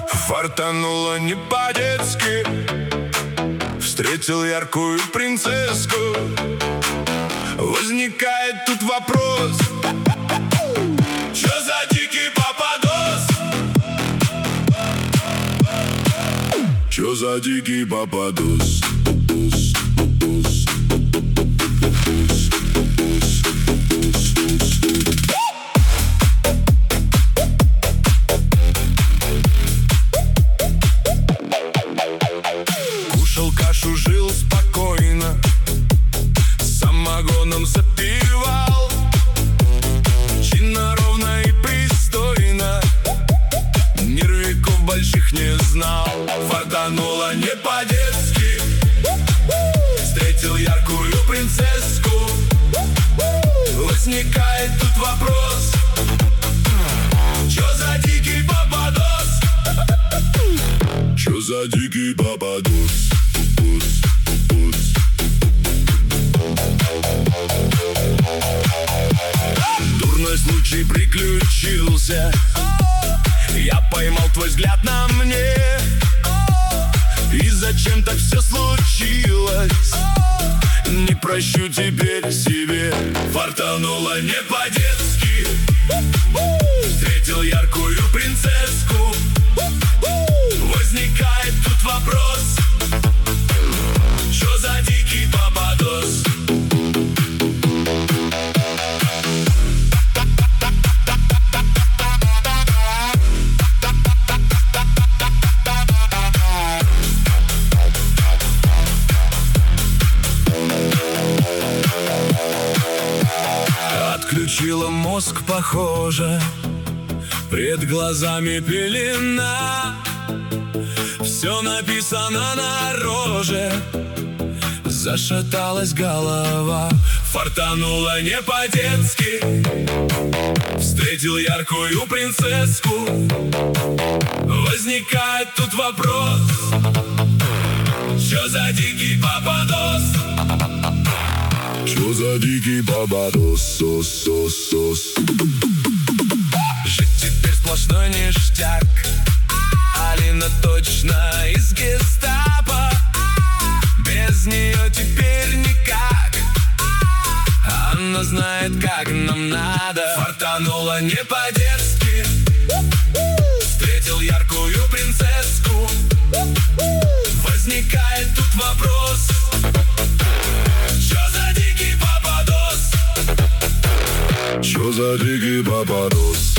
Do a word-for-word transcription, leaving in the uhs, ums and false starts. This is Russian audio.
Фартануло не по-детски, встретил яркую принцесску. Возникает тут вопрос: чё за дикий попадос? Чё за дикий попадос? Кушал кашу, жил спокойно, самогоном запивал, чинно, ровно и пристойно, нервиков больших не знал. Фартануло не по-детски, встретил яркую принцесску. Возникает тут вопрос: чё за дикий попадос? Чё за дикий попадос? Дурной случай приключился, я поймал твой взгляд на мне. И зачем так все случилось, не прощу теперь себе. Фартануло не по-детски, встретил яркую принцесску. Возникает тут вопрос: чё за дикий попадос? Отключила мозг, похоже, пред глазами пелена. Все написано на роже, зашаталась голова. Фартануло не по-детски, встретил яркую принцесску. Возникает тут вопрос: чё за дикий попадос? Чё за дикий попадос? Сос, сос, сос. Жить теперь сплошной ништяк. Алина точно из гестапо, без нее теперь никак. Она знает, как нам надо. Фартануло не по-детски, встретил яркую принцесску. Возникает тут вопрос: чё за дикий попадос? Чё за дикий попадос?